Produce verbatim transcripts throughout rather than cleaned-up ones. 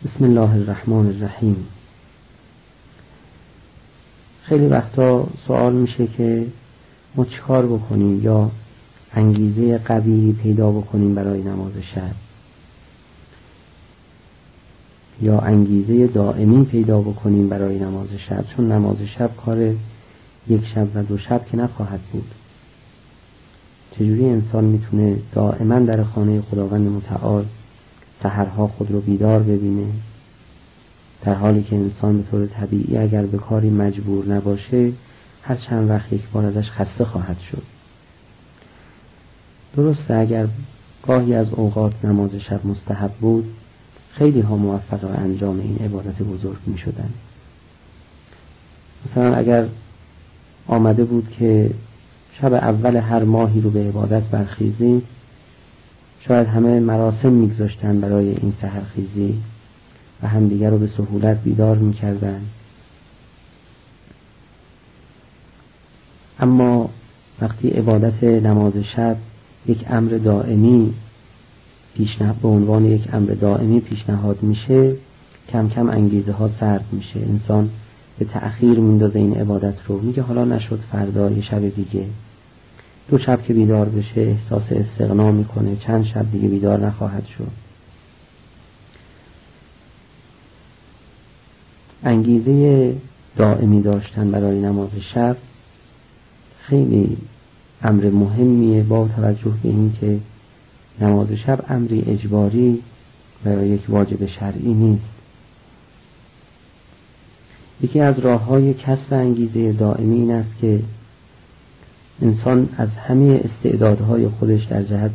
بسم الله الرحمن الرحیم. خیلی وقتا سوال میشه که ما چیکار بکنیم یا انگیزه قوی پیدا بکنیم برای نماز شب یا انگیزه دائمی پیدا بکنیم برای نماز شب، چون نماز شب کار یک شب و دو شب که نخواهد بود. چجوری انسان میتونه دائما در خانه خداوند متعال سحرها خود رو بیدار ببینه، در حالی که انسان به طور طبیعی اگر به کاری مجبور نباشه هر چند وقت یک بار ازش خسته خواهد شد. درسته اگر گاهی از اوقات نماز شب مستحب بود، خیلی ها موفق به انجام این عبادت بزرگ می شدن. مثلا اگر آمده بود که شب اول هر ماهی رو به عبادت برخیزیم، شاید همه مراسم میگذاشتن برای این سحرخیزی و همدیگر رو به سهولت بیدار میکردن. اما وقتی عبادت نماز شب یک امر دائمی پیشنهاد به عنوان یک امر دائمی پیشنهاد میشه، کم کم انگیزه ها سرد میشه. انسان به تأخیر میندازه این عبادت رو، میگه حالا نشد، فردا یه شب دیگه. دو شب که بیدار بشه احساس استغنا میکنه، چند شب دیگه بیدار نخواهد شد. انگیزه دائمی داشتن برای نماز شب خیلی امر مهمیه، با توجه به این که نماز شب امری اجباری و یک واجب شرعی نیست. یکی از راه‌های کسب انگیزه دائمی این است که انسان از همه استعدادهای خودش در جهت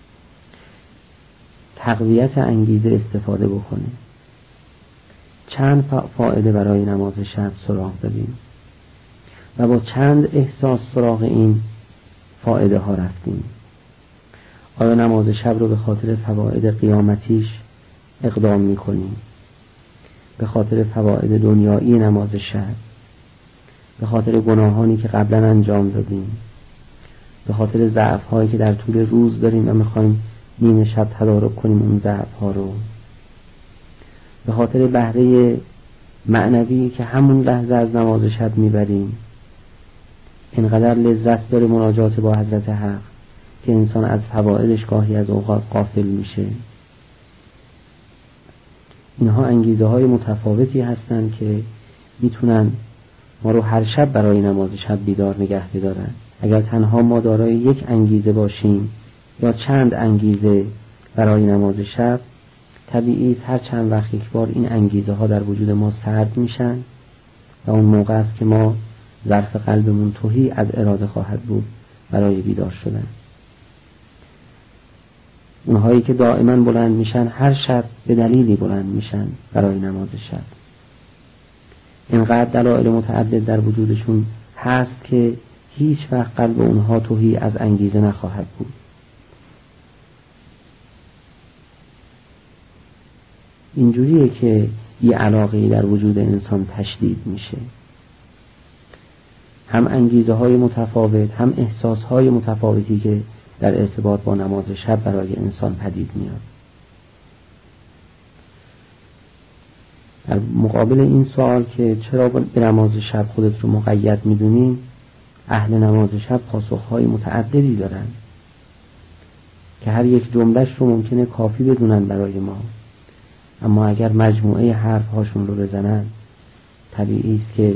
تقویت انگیزه استفاده بکنه. چند فایده برای نماز شب سراغ داریم و با چند احساس سراغ این فایده ها رفتیم. آیا نماز شب رو به خاطر فواید قیامتیش اقدام میکنیم، به خاطر فواید دنیایی نماز شب، به خاطر گناهانی که قبلا انجام دادیم، به خاطر ضعف هایی که در طول روز داریم و میخوایم نیمه شب تدارک کنیم اون ضعف ها رو، به خاطر بهره معنوی که همون لحظه از نماز شب میبریم؟ اینقدر لذت داره مناجات با حضرت حق که انسان از فوائدش گاهی از اوقات غافل میشه. اینها انگیزه های متفاوتی هستند که میتونن ما رو هر شب برای نماز شب بیدار نگه بدارن. اگر تنها ما دارای یک انگیزه باشیم یا چند انگیزه برای نماز شب، طبیعی است هر چند وقت یک بار این انگیزه ها در وجود ما سرد میشن و اون موقع است که ما ظرف قلبمون تهی از اراده خواهد بود برای بیدار شدن. اونهایی که دائما بلند میشن هر شب به دلیلی بلند میشن برای نماز شب. اینقدر دلایل متعدد در وجودشون هست که هیچ وقت قلب اونها تهی از انگیزه نخواهد بود. اینجوریه که یه علاقه در وجود انسان تشدید میشه. هم انگیزه های متفاوت، هم احساس های متفاوتی که در ارتباط با نماز شب برای انسان پدید میاد. در مقابل این سوال که چرا به نماز شب خودت رو مقید میدونیم، اهل نماز شب پاسخهای متعددی دارن که هر یک جملهش رو ممکنه کافی بدونن برای ما، اما اگر مجموعه حرف هاشون رو بزنن طبیعی است که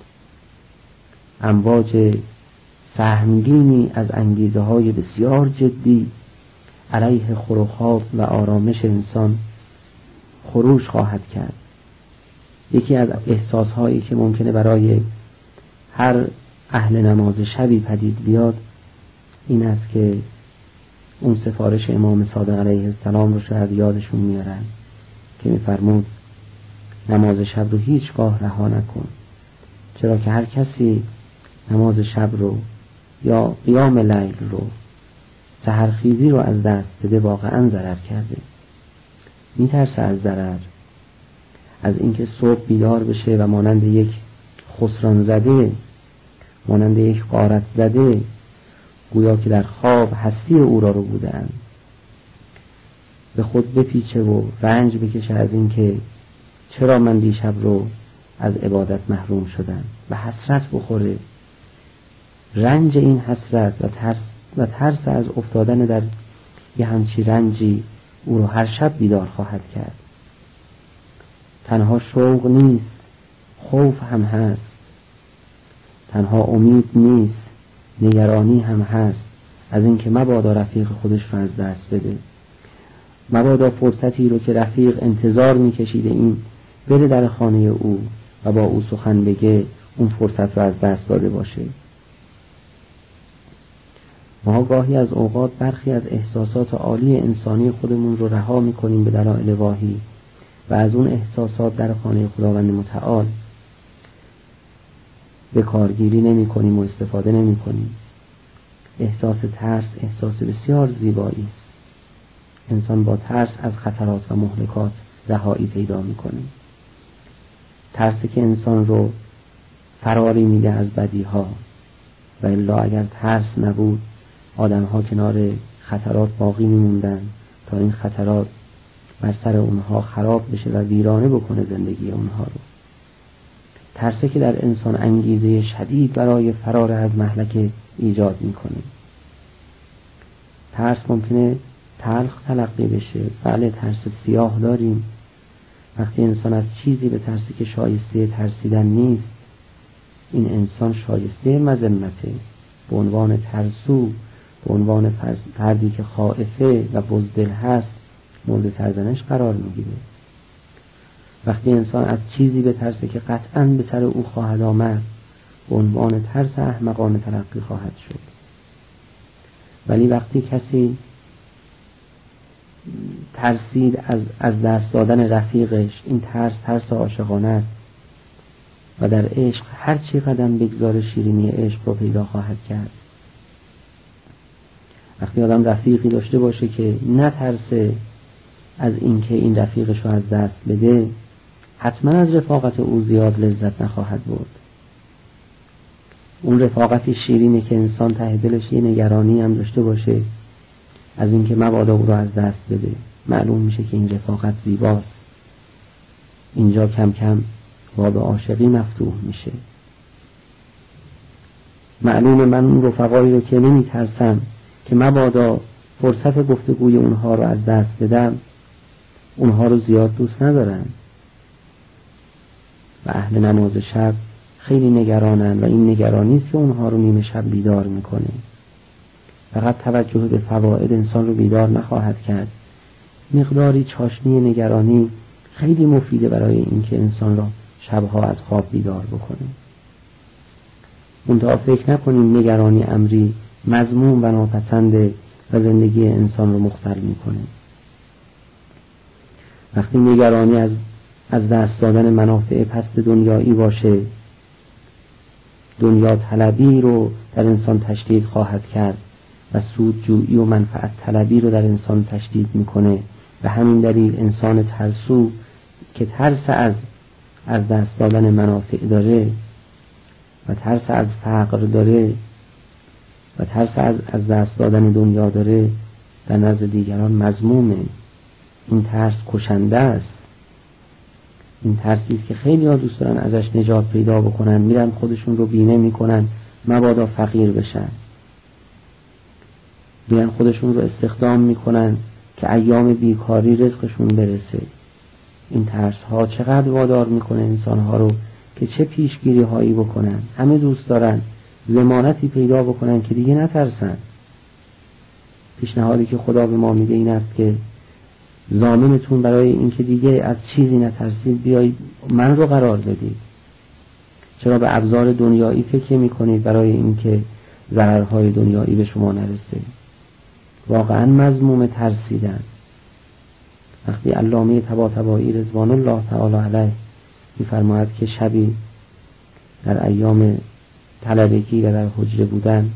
امواج سهمگینی از انگیزه های بسیار جدی علیه خروخاب و آرامش انسان خروش خواهد کرد. یکی از احساس هایی که ممکنه برای هر اهل نماز شبی پدید بیاد این است که اون سفارش امام صادق علیه السلام رو شاید یادشون میارن که میفرمود نماز شب رو هیچگاه رها نکن، چرا که هر کسی نماز شب رو یا قیام لیل رو، سحرخیزی رو از دست بده واقعا ضرر کرده. میترسه از ضرر، از اینکه صبح بیدار بشه و مانند یک خسران زده، مانند یک غارت زده، گویا که در خواب هستی او را رو بودن، به خود بپیچه و رنج بکشه از اینکه چرا من دیشب رو از عبادت محروم شدم و حسرت بخوره. رنج این حسرت و ترس و ترس از افتادن در یه همچی رنجی او رو هر شب بیدار خواهد کرد. تنها شوق نیست، خوف هم هست. تنها امید نیست، نگرانی هم هست از اینکه مبادا رفیق خودش رو از دست بده. مبادا فرصتی رو که رفیق انتظار میکشیده این بره در خانه او و با او سخن بگه، اون فرصت رو از دست داده باشه. ما گاهی از اوقات برخی از احساسات عالی انسانی خودمون رو رها میکنیم به دلایل واهی و از اون احساسات در خانه خداوند متعال به کارگیری نمی کنیم و استفاده نمی کنیم. احساس ترس احساس بسیار زیبایی است. انسان با ترس از خطرات و مهلکات رهایی پیدا می کنه. ترسی که انسان رو فراری میده از بدی ها، و الا اگر ترس نبود آدم ها کنار خطرات باقی میموندن تا این خطرات بر سر اونها خراب بشه و ویرانه بکنه زندگی اونها رو. ترسی که در انسان انگیزه شدید برای فرار از مهلک ایجاد میکنه. ترس ممکنه تلخ تلقی بشه. بله، ترس سیاه داریم. وقتی انسان از چیزی به ترسی که شایسته ترسیدن نیست، این انسان شایسته مذمته. به عنوان ترسو، به عنوان فردی که خائفه و بزدل هست، مورد سرزنش قرار میگیره. وقتی انسان از چیزی به ترسه که قطعاً به سر او خواهد آمد، به عنوان ترس احمقانه تلقی خواهد شد. ولی وقتی کسی ترسید از از دست دادن رفیقش، این ترس ترس عاشقانه است و در عشق هر چی قدم بگذاره شیرینی عشق رو پیدا خواهد کرد. وقتی آدم رفیقی داشته باشه که نترسه از اینکه این رفیقش رو از دست بده، حتما از رفاقت او زیاد لذت نخواهد برد. اون رفاقتی شیرینه که انسان ته دلش یه نگرانی هم داشته باشه از اینکه مبادا او رو از دست بده. معلوم میشه که این رفاقت زیباست. اینجا کم کم باب عاشقی مفتوح میشه. معلومه من اون رفقایی رو که نمی ترسم که مبادا فرصت گفتگوی اونها رو از دست بدم، اونها رو زیاد دوست ندارم و اهل نماز شب خیلی نگرانن و این نگرانیست که اونها رو نیمه شب بیدار میکنه. فقط توجه به فواید انسان رو بیدار نخواهد کرد. مقداری چاشنی نگرانی خیلی مفیده برای اینکه انسان را شبها از خواب بیدار بکنه. منتها فکر نکنیم نگرانی امری مذموم و ناپسنده و زندگی انسان رو مختل میکنه. وقتی نگرانی از از دست دادن منافع پست دنیایی باشه، دنیا طلبی رو در انسان تشدید خواهد کرد و سودجویی و منفعت طلبی رو در انسان تشدید میکنه. و همین دلیل انسان ترسو که ترس از از دست دادن منافع داره و ترس از فقر داره و ترس از از دست دادن دنیا داره، در نزد دیگران مذمومه. این ترس کشنده است. این ترسی است که خیلی ها دوست دارن ازش نجات پیدا بکنن، میرن خودشون رو بیمه میکنن مبادا فقیر بشن، میرن خودشون رو استخدام میکنن که ایام بیکاری رزقشون برسه. این ترس ها چقدر وادار میکنه انسان ها رو که چه پیشگیری هایی بکنن. همه دوست دارن ضمانتی پیدا بکنن که دیگه نترسن. پیشنهادی که خدا به ما میده این است که ضامنتون برای اینکه دیگه از چیزی نترسید بیایید من رو قرار بدید. چرا به ابزار دنیایی فکر میکنید برای اینکه ضررهای دنیایی به شما نرسه؟ واقعا مذموم ترسیدن. وقتی علامه طباطبایی رضوان الله تعالی علیه میفرماید که شبی در ایام طلبگی و در حجره بودن،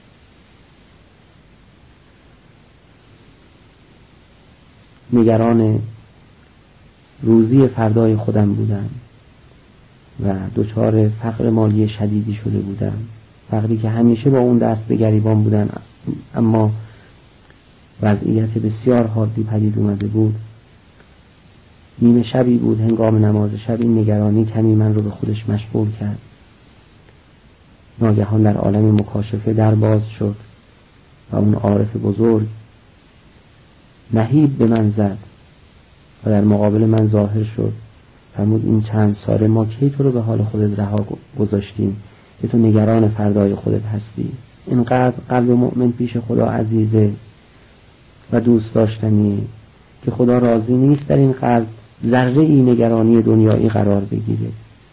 نگران روزی فردای خودم بودم و دچار فقر مالی شدیدی شده بودم، فقری که همیشه با اون دست به گریبان بودن، اما وضعیت بسیار حادی پدید اومده بود. نیمه شبی بود، هنگام نماز شب، این نگرانی کمی من رو به خودش مشغول کرد. ناگهان در عالم مکاشفه در باز شد و اون عارف بزرگ نهیب به من زد و در مقابل من ظاهر شد. فرمود این چند ساله ما کی تو رو به حال خودت رها گذاشتیم که تو نگران فردای خودت هستی؟ اینقدر قلب مؤمن پیش خدا عزیزه و دوست داشتنیه که خدا راضی نیست در این قلب ذره ای نگرانی دنیایی قرار بگیره.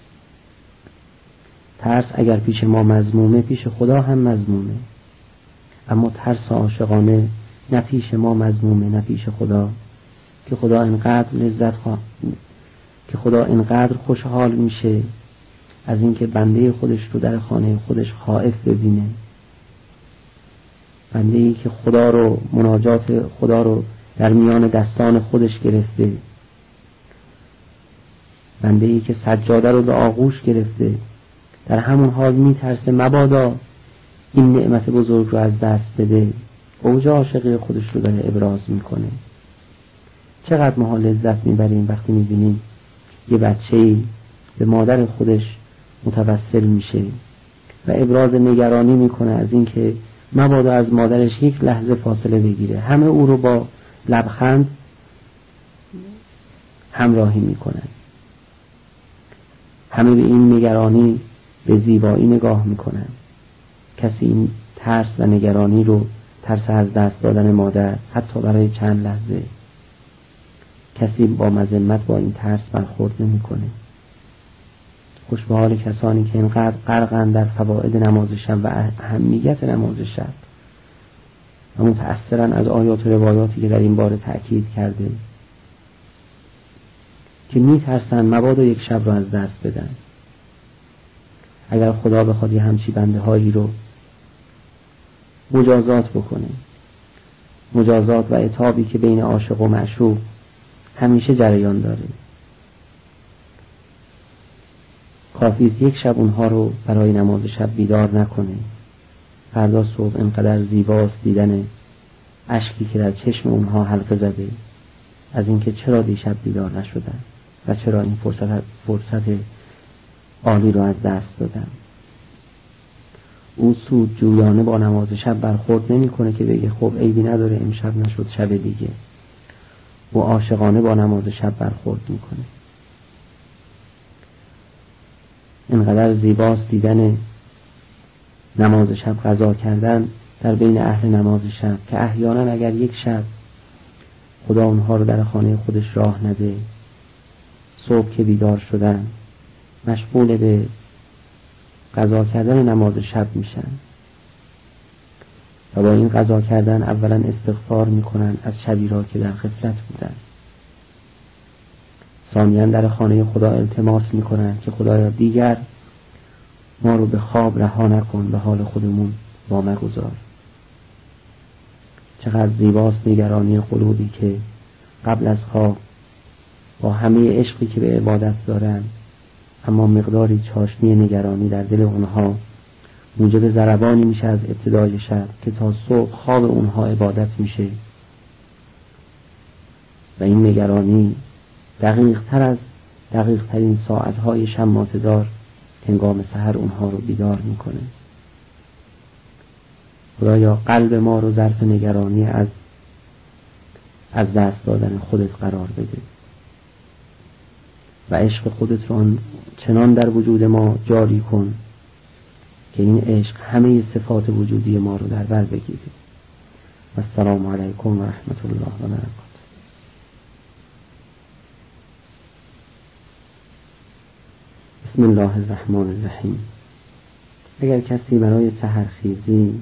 ترس اگر پیش ما مذمومه، پیش خدا هم مذمومه. اما ترس عاشقانه نه پیش ما مذمومه نه پیش خدا، که خدا اینقدر لذت خواه که خدا اینقدر خوشحال میشه از اینکه بنده خودش رو در خانه خودش خائف ببینه، بنده ای که خدا رو، مناجات خدا رو در میان دستان خودش گرفته، بنده ای که سجاده رو به آغوش گرفته، در همون حال میترسه مبادا این نعمت بزرگ رو از دست بده. اوج عاشقی خودش رو داره ابراز میکنه. چقدر ما لذت میبریم وقتی میبینیم یه بچه‌ای به مادر خودش متوسل میشه و ابراز نگرانی میکنه از اینکه مبادا از مادرش یک لحظه فاصله بگیره. همه او رو با لبخند همراهی میکنن، همه به این نگرانی به زیبایی نگاه میکنن. کسی این ترس و نگرانی رو، ترس از دست دادن مادر حتی برای چند لحظه، کسی با مذمت با این ترس برخورد نمیکنه. خوش به حال کسانی که اینقدر غرقن در فواید نماز شب و اهمیت نماز شب و متأثرن از آیات و روایاتی که در این باره تأکید کرده، که میترسن مبادا یک شب رو از دست بدن. اگر خدا بخواد یه همچی بنده هایی رو مجازات بکنه، مجازات و عتابی که بین عاشق و معشوق همیشه جریان داره، کافیست یک شب اونها رو برای نماز شب بیدار نکنه. فردا صبح انقدر زیباست دیدن اشکی که در چشم اونها حلقه زده از اینکه چرا دیشب بیدار نشدن و چرا این فرصت فرصت عالی رو از دست دادن. او سود جویانه با نماز شب برخورد نمی کنه که بگه خب عیبی نداره امشب نشد شب دیگه. او عاشقانه با نماز شب برخورد میکنه. اینقدر زیباست دیدن نماز شب قضا کردن در بین اهل نماز شب که احیانا اگر یک شب خدا اونها رو در خانه خودش راه نده، صبح که بیدار شدن مشغول به قضا کردن نماز شب میشن و با این قضا کردن اولا استغفار میکنن از شبی را که در غفلت بودن، ثانیاً در خانه خدا التماس میکنن که خدایا دیگر ما رو به خواب رها نکن، به حال خودمون وامگذار. چقدر زیباست نگرانی قلوبی که قبل از خواب با همه عشقی که به عبادت دارن، اما مقداری چاشنی نگرانی در دل اونها موجب ضربانی میشه از ابتدای شب که تا صبح خواب اونها عبادت میشه و این نگرانی دقیق تر از دقیق ترین ساعتهای شماتدار هنگام سحر اونها رو بیدار میکنه. خدایا قلب ما رو ظرف نگرانی از از دست دادن خودت قرار بده و عشق خودت رو چنان در وجود ما جاری کن که این عشق همه صفات وجودی ما رو در بر بگیره. و السلام علیکم و رحمت الله و برکاته. بسم الله الرحمن الرحیم. اگر کسی برای سحرخیزی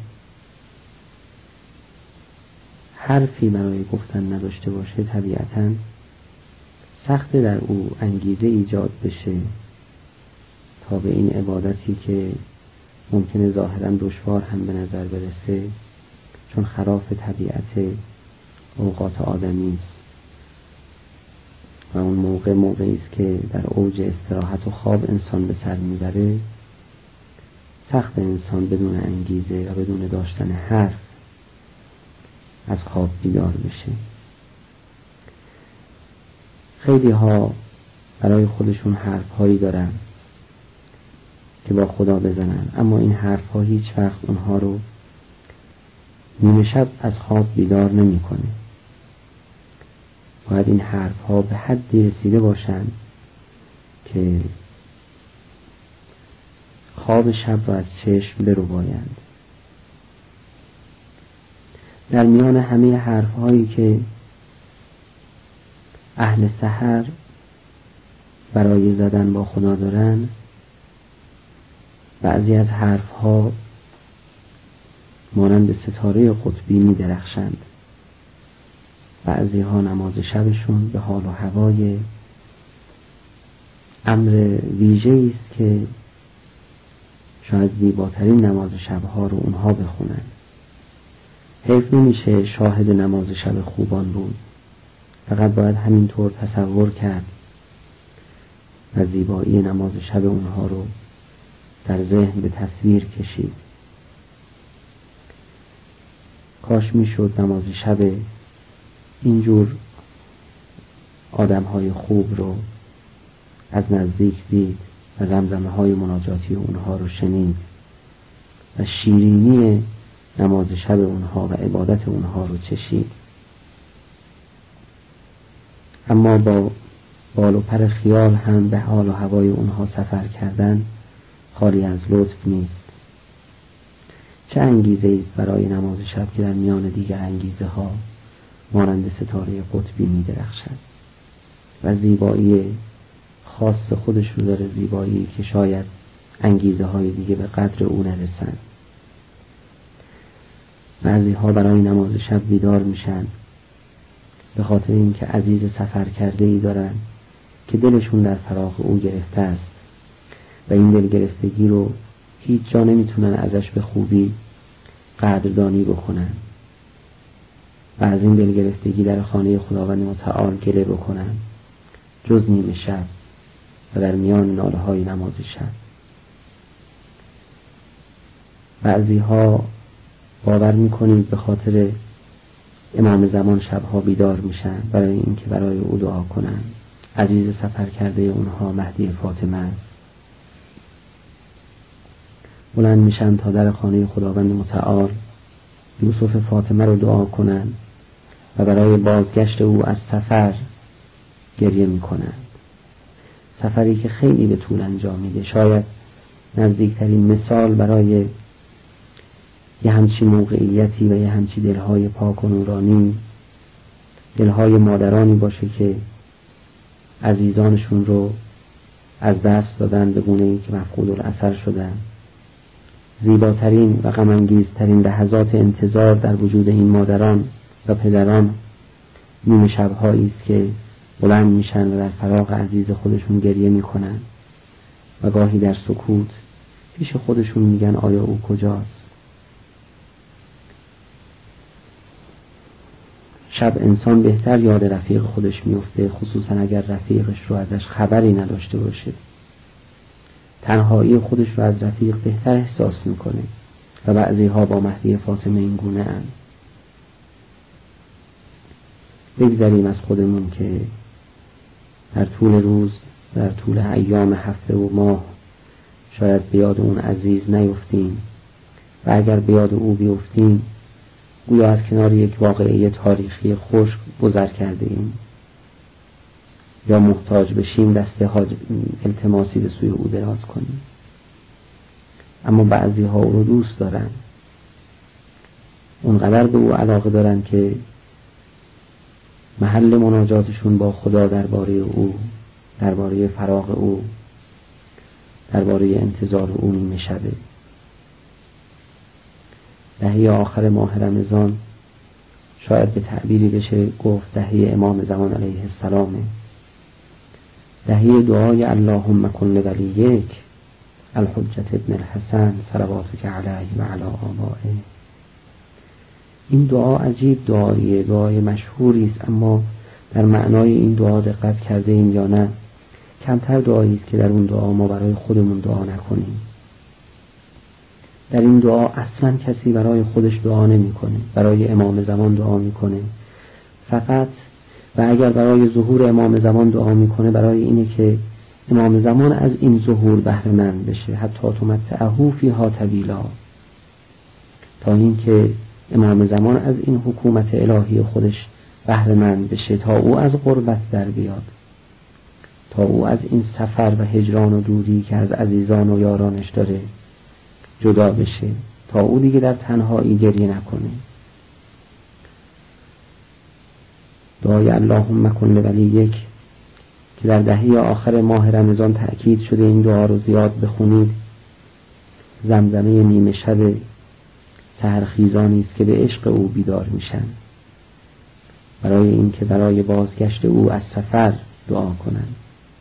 حرفی برای گفتن نداشته باشه، طبیعتاً سخت در او انگیزه ایجاد بشه تا به این عبادتی که ممکنه ظاهراً دشوار هم به نظر برسه، چون خلاف طبیعت اوقات آدمی است و اون موقع موقعی است که در اوج استراحت و خواب انسان به سر میبره، سخت انسان بدون انگیزه و بدون داشتن حرف از خواب بیدار بشه. خیلی ها برای خودشون حرف هایی دارن که با خدا بزنن، اما این حرف ها هیچ وقت اونها رو نیمه شب از خواب بیدار نمی کنه. باید این حرف ها به حدی رسیده باشن که خواب شب رو از چشم برو بایند. در میان همه حرف هایی که اهل سحر برای زدن با خدا دارن، بعضی از حرف ها مانند ستاره قطبی می درخشند. بعضی ها نماز شبشون به حال و هوای امر ویژه‌ای است که شاید زیباترین نماز شبها رو اونها بخونن. حیف نمیشه شاهد نماز شب خوبان بود، فقط باید همینطور تصور کرد و زیبایی نماز شب اونها رو در ذهن به تصویر کشید. کاش میشد نماز شب اینجور آدم‌های خوب رو از نزدیک دید و زمزمه های مناجاتی اونها رو شنید و شیرینی نماز شب اونها و عبادت اونها رو چشید. اما با بال و پر خیال هم به حال و هوای اونها سفر کردن خالی از لطف نیست. چه انگیزه ایست برای نماز شب که در میان دیگر انگیزه ها مانند ستاره قطبی می درخشد و زیبایی خاص خودش رو داره، زیبایی که شاید انگیزه های دیگه به قدر او نرسن. بعضی ها برای نماز شب بیدار میشن به خاطر اینکه عزیز سفر کرده ای دارن که دلشون در فراق او گرفته است و این دل گرفتگی رو هیچ جا نمیتونن ازش به خوبی قدردانی بکنن و از این دل گرفتگی در خانه خداوند متعال گله بکنن جز نیمه شب و در میان ناله های نماز شب. بعضی ها باور میکنید به خاطر امام زمان شبها بیدار میشن برای اینکه برای او دعا کنن. عزیز سفر کرده اونها مهدی فاطمه است. بلند میشن تا در خانه خداوند متعال یوسف فاطمه رو دعا کنن و برای بازگشت او از سفر گریه میکنن. سفری که خیلی به طول انجام میده. شاید نزدیکترین مثال برای یه همچی موقعیتی و یه همچی دلهای پاک و نورانی دلهای مادرانی باشه که عزیزانشون رو از دست دادن به گونه‌ای که مفقود الاثر شدن. زیباترین و غم‌انگیزترین لحظات انتظار در وجود این مادران و پدران نیمه شب‌هایی است که بلند میشن و در فراق عزیز خودشون گریه میکنن و گاهی در سکوت پیش خودشون میگن آیا او کجاست؟ شب انسان بهتر یاد رفیق خودش میفته، خصوصا اگر رفیقش رو ازش خبری نداشته باشه. تنهایی خودش رو از رفیق بهتر احساس میکنه و بعضی ها با مهدی فاطمه این گونه اند. بگذاریم از خودمون که در طول روز، در طول ایام هفته و ماه شاید به یاد اون عزیز نیفتیم و اگر به یاد او بیفتیم گویا از کنار یک واقعه تاریخی خشک گذر کرده ایم یا محتاج بشیم دست التماسی به سوی او دراز کنیم. اما بعضی ها او رو دوست دارن، اونقدر به او علاقه دارن که محل مناجاتشون با خدا درباره او، درباره فراق او، درباره انتظار او نیمه شبه. دهه آخر ماه رمضان شاید به تعبیری بشه گفت دهه امام زمان علیه السلامه، دهه دعای اللهم کن لولیک الحجة ابن الحسن صلواتک علیه و علی آبائه. این دعا عجیب دعاییه، دعای مشهوری است، اما در معنای این دعا دقت کرده ایم یا نه؟ کمتر دعایی است که در اون دعا ما برای خودمون دعا نکنیم. در این دعا اصلا کسی برای خودش دعا نمیکنه، برای امام زمان دعا میکنه، فقط و اگر برای ظهور امام زمان دعا میکنه برای اینه که امام زمان از این ظهور بهره مند بشه، حتی تمتعه فیها طویلا، تا این که امام زمان از این حکومت الهی خودش بهره مند بشه، تا او از غربت در بیاد، تا او از این سفر و هجران و دوری که از عزیزان و یارانش داره جدا بشه، تا او دیگه در تنهایی گریه نکنه. دعای اللهم کن لولیک که در دهه آخر ماه رمضان تأکید شده این دعا رو زیاد بخونید، زمزمه نیمه شب سحرخیزانی است که به عشق او بیدار میشن، برای اینکه برای بازگشت او از سفر دعا کنند.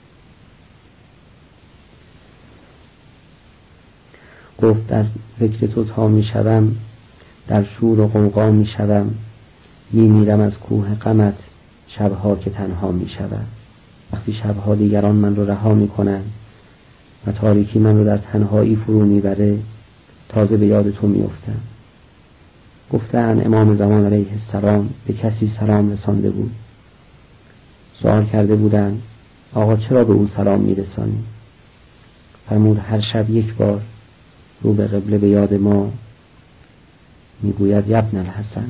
گفت در فکر تو تا میشوم، در شور و غوغا میشوم، می میرم از کوه غمت شبها که تنها میشوم. وقتی شبها دیگران من رو رها میکنن و تاریکی من رو در تنهایی فرو میبره، تازه به یاد تو میافتم. گفتن امام زمان علیه السلام به کسی سلام رسانده بود. سوال کرده بودند آقا چرا به او سلام میرسانی؟ فرمود هر شب یک بار رو به قبله به یاد ما میگوید یبن الحسن.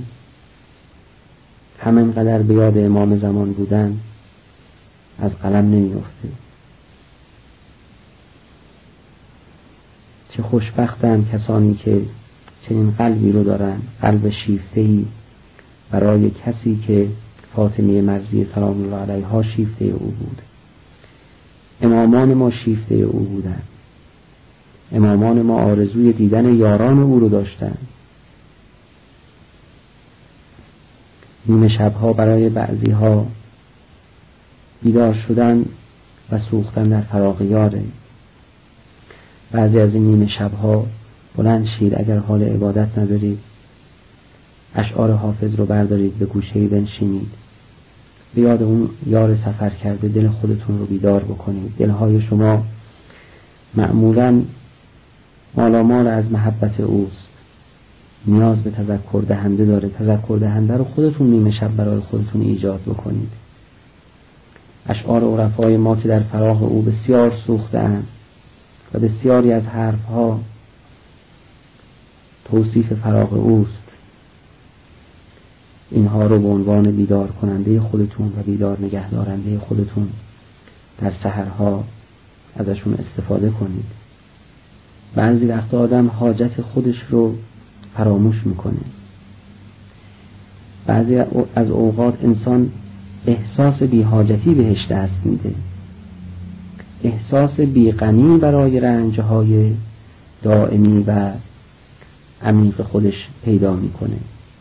همینقدر به یاد امام زمان بودن از قلم نمیافته. چه خوشبختند کسانی که چنین قلبی رو دارن، قلب شیفته‌ای برای کسی که فاطمه مرضی سلام الله علیها شیفته او بود. امامان ما شیفته او بودن. امامان ما آرزوی دیدن یاران او رو داشتن. نیمه شبها برای بعضی ها بیدار شدن و سوختن در فراق یاره. بعضی از این نیمه شبها بلند شید، اگر حال عبادت ندارید اشعار حافظ رو بردارید، به گوشه‌ای بنشینید، به یاد اون یار سفر کرده دل خودتون رو بیدار بکنید. دلهای شما معمولاً مالامال از محبت اوست، نیاز به تذکر دهنده داره. تذکر دهنده رو خودتون نیمه شب برای خودتون ایجاد بکنید. اشعار عرفای ما که در فراق او بسیار سوخته‌اند و بسیاری از حرفها توصیف فراق اوست، اینها رو به عنوان بیدار کننده خودتون و بیدار نگه دارنده خودتون در سحرها ازشون استفاده کنید. بعضی وقت آدم حاجت خودش رو فراموش میکنه. بعضی از اوقات انسان احساس بی‌حاجتی بهش دست میده، احساس بی‌غمی برای رنجهای دائمی و عمیق خودش پیدا میکنه.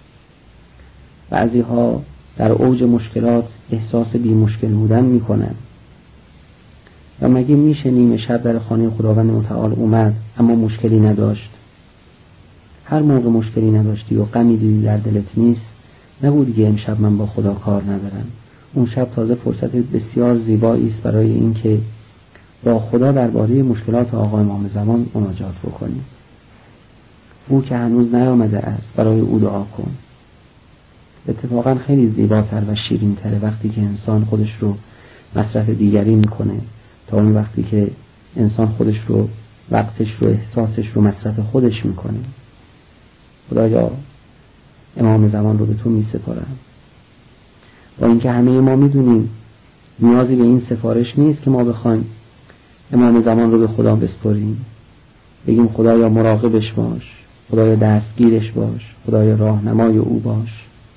بعضی ها در اوج مشکلات احساس بی مشکل بودن میکنن. و مگه میشه نیمه شب در خانه خداوند متعال اومد اما مشکلی نداشت؟ هر موقع مشکلی نداشتی و غمی دیدی در دلت نیست، نگو دیگه امشب من با خدا کار ندارم. اون شب تازه فرصت بسیار زیبایی است برای اینکه با خدا درباره مشکلات آقا امام زمان مناجات بکنی. او که هنوز نیامده است، برای او دعا کن. اتفاقا خیلی زیباتر و شیرین تره وقتی که انسان خودش رو مصرف دیگری میکنه تا اون وقتی که انسان خودش رو، وقتش رو، احساسش رو مصرف خودش میکنه. خدایا امام زمان رو به تو میسپارم. با اینکه همه ما میدونیم نیازی به این سفارش نیست که ما بخوایم امام زمان رو به خدا بسپاریم، بگیم خدایا مراقبش باش، خدایا دستگیرش باش، خدایا راهنمای او باش،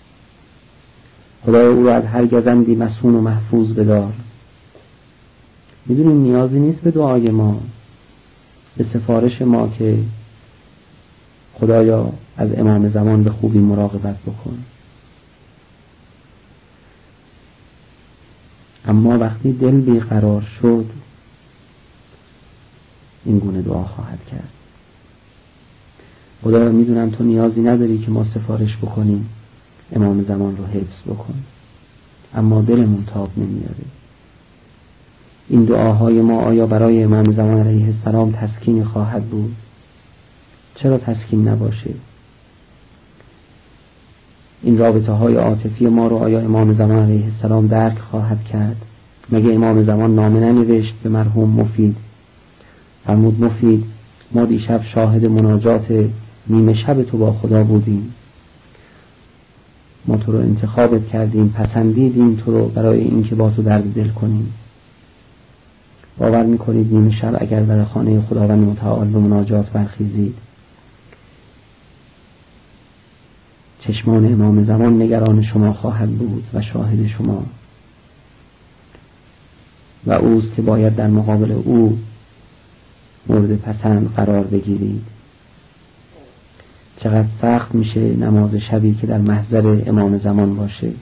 خدایا او رو از هر گزندی مسون و محفوظ بدار. میدونیم نیازی نیست به دعای ما، به سفارش ما که خدایا از امام زمان به خوبی مراقبت بکن. اما وقتی دل بیقرار شد این گونه دعا خواهد کرد. خدایا میدونم تو نیازی نداری که ما سفارش بکنیم امام زمان رو حفظ بکن، اما دلمون تاب نمیاره. این دعاهای ما آیا برای امام زمان علیه السلام تسکین خواهد بود؟ چرا تسکین نباشه؟ این رابطه های عاطفی ما رو آیا امام زمان علیه السلام درک خواهد کرد؟ مگه امام زمان نامه ننوشت به مرحوم مفید؟ فرمود مفید ما دیشب شاهد مناجات نیمه شب تو با خدا بودیم، ما تو رو انتخابت کردیم، پسندیدیم تو رو برای اینکه با تو درد دل کنیم. باور میکنید نیمه شب اگر در خانه خداوند متعال به مناجات برخیزید، چشمان امام زمان نگران شما خواهد بود و شاهد شما، و اوست که باید در مقابل او مورد پسند قرار بگیرید. چقدر سخت میشه نماز شبی که در محضر امام زمان باشه.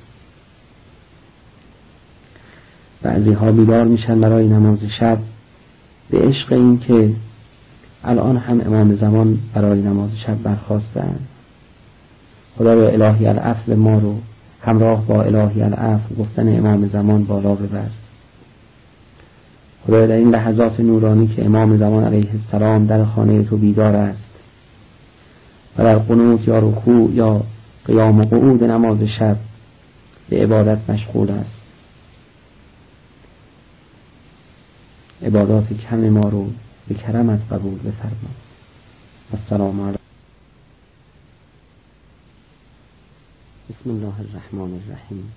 بعضی ها بیدار میشن برای نماز شب به عشق این که الان هم امام زمان برای نماز شب برخاستن. خدایا الهی العفو ما رو همراه با الهی العفو گفتن امام زمان بالا ببر. خدایا در این لحظات نورانی که امام زمان علیه السلام در خانه تو بیدار است و در قنوت یا رکوع یا قیام و قعود نماز شب به عبادت مشغول است، عبادات کم ما رو به کرمت قبول بفرما. السلام علیکم. بسم الله الرحمن الرحیم.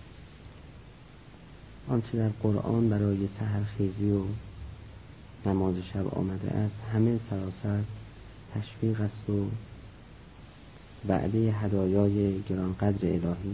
آنچه در قرآن برای سحرخیزی و نماز شب آمده است همه سراسر تشویق است و وعده هدایای گرانقدر الهی.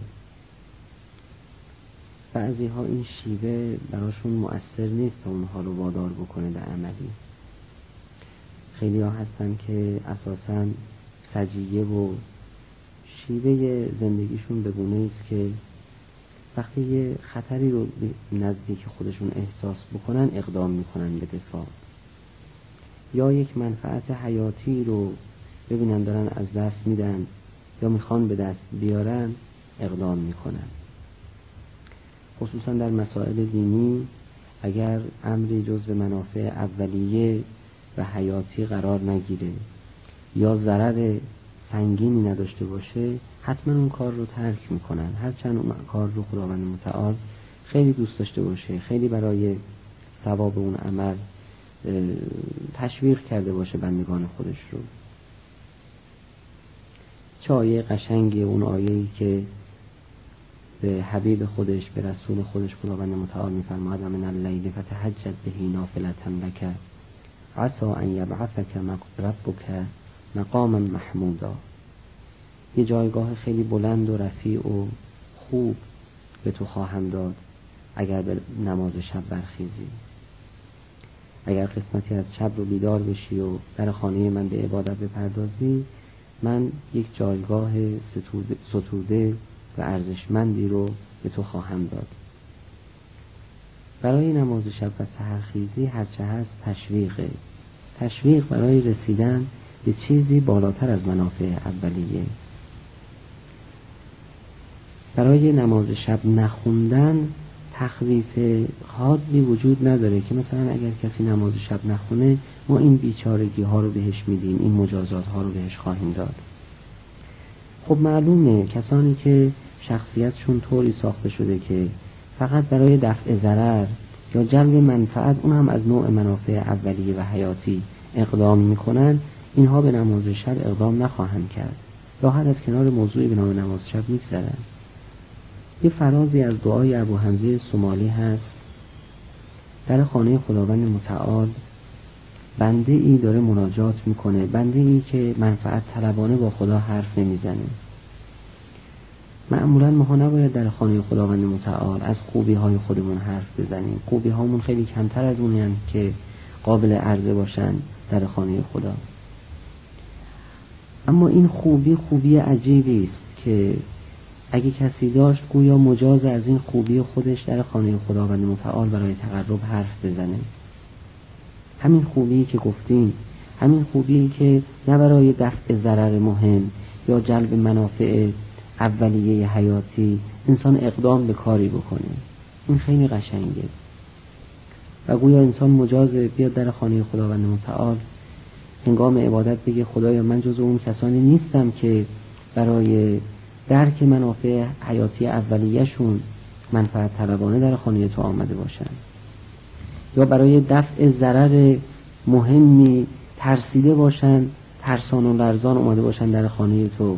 بعضی ها این شیوه براشون مؤثر نیست تا اونها رو وادار بکنه به عملی. خیلی ها هستن که اساساً سجیه و شیوه زندگیشون به گونه است که وقتی یه خطری رو نزدیک خودشون احساس بکنن اقدام میکنن به دفاع، یا یک منفعت حیاتی رو ببینن دارن از دست میدن یا میخوان به دست بیارن اقدام میکنن. خصوصا در مسائل دینی اگر امری جزو منافع اولیه و حیاتی قرار نگیره یا ضرر سنگینی نداشته باشه حتما اون کار رو ترک میکنن، هرچند اون کار رو خداوند متعال خیلی دوست داشته باشه، خیلی برای ثواب اون عمل تشویق کرده باشه بندگان خودش رو. چه آیه قشنگی اون آیه‌ای که به حبیب خودش به رسول خودش خداوند متعال میفرماید من اللیل فتهجد به نافلة لک عسى ان یبعثک ربک مقاما محمودا. یه جایگاه خیلی بلند و رفیع و خوب به تو خواهم داد اگر به نماز شب برخیزی. اگر قسمتی از شب رو بیدار بشی و در خانه من به عبادت بپردازی، من یک جایگاه ستوده, ستوده و ارزشمندی رو به تو خواهم داد. برای نماز شب و سحرخیزی هرچه هست تشویقه، تشویق برای رسیدن به چیزی بالاتر از منافع اولیه. برای نماز شب نخوندن تخویف حادی وجود نداره که مثلا اگر کسی نماز شب نخونه ما این بیچارگی ها رو بهش میدیم، این مجازات ها رو بهش خواهیم داد. خب معلومه کسانی که شخصیتشون طوری ساخته شده که فقط برای دفع ضرر یا جلب منفعت، اون هم از نوع منافع اولیه و حیاتی اقدام میکنن، اینها به نماز شب اقدام نخواهند کرد، راحت از کنار موضوعی به نام نماز شب میگذرن. یه فرازی از دعای ابو حمزه سومالی هست: در خانه خداوند متعال بنده ای داره مناجات میکنه، بنده ای که منفعت طلبانه با خدا حرف نمیزنه. معمولا ما نباید در خانه خداوند متعال از خوبی های خودمون حرف بزنیم. خوبی هامون خیلی کمتر از اونی هستند که قابل عرضه باشن در خانه خدا. اما این خوبی خوبی عجیبی است که اگه کسی داشت گویا مجاز از این خوبی خودش در خانه خداوند متعال برای تقرب حرف بزنه. همین خوبی که گفتیم، همین خوبی که نه برای دفع ضرر مهم یا جلب منافع اولیه حیاتی انسان اقدام به کاری بکنه، این خیلی قشنگه. و گویا انسان مجاز بیاد در خانه خداوند متعال هنگام عبادت بگه خدایا من جز اون کسانی نیستم که برای درک منافع حیاتی اولیه‌شون منفعت طلبانه در خانه تو آمده باشن، یا برای دفع ضرر مهمی ترسیده باشن، ترسان و لرزان اومده باشن در خانه تو.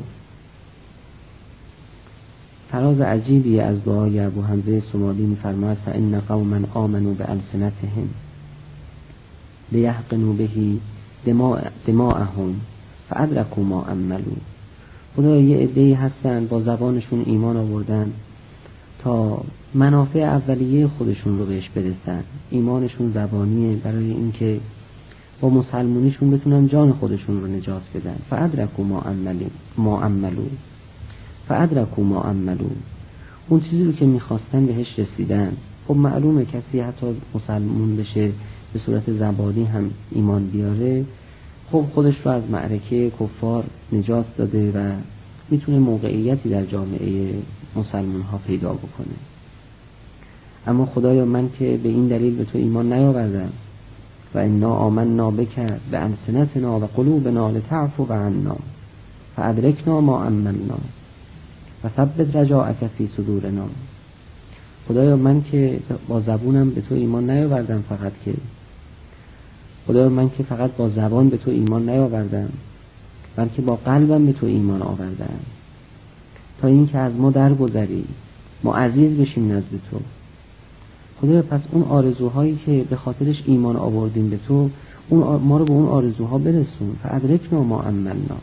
فراز عجیبی از دعای ابو حمزه سمالی می‌فرماید فإن قوما آمنوا بألسنتهم لیحقنوا به دماء دماءهم فأدركوا ما عملوا. خدا یه عده‌ای هستن با زبانشون ایمان آوردن تا منافع اولیه خودشون رو بهش برسن. ایمانشون زبانیه برای اینکه با مسلمونیشون بتونن جان خودشون رو نجات بدن. فأدركوا ما عملوا ما عملوا فأدركوا ما عملوا. اون چیزی رو که میخواستن بهش رسیدن. خب معلومه کسی حتی مسلمون بشه به صورت زبانی هم ایمان بیاره، خب خودش رو از معرکه کفار نجات داده و میتونه موقعیتی در جامعه مسلمان ها پیدا بکنه. اما خدایا من که به این دلیل به تو ایمان نیاوردم و انا آمنا بک بألسنتنا و قلوبنا لتعفو عنا فأدرکنا ما عملنا و ثبت رجاءک فی صدورنا. خدایا من که با زبونم به تو ایمان نیاوردم، فقط که خدایا من که فقط با زبان به تو ایمان نیاوردم، بلکه با قلبم به تو ایمان آوردم تا این که از ما درگذری، ما عزیز بشیم نزد تو. خدایا پس اون آرزوهایی که به خاطرش ایمان آوردیم به تو، اون ما رو به اون آرزوها برسون. فأدرکنا ما عملنا.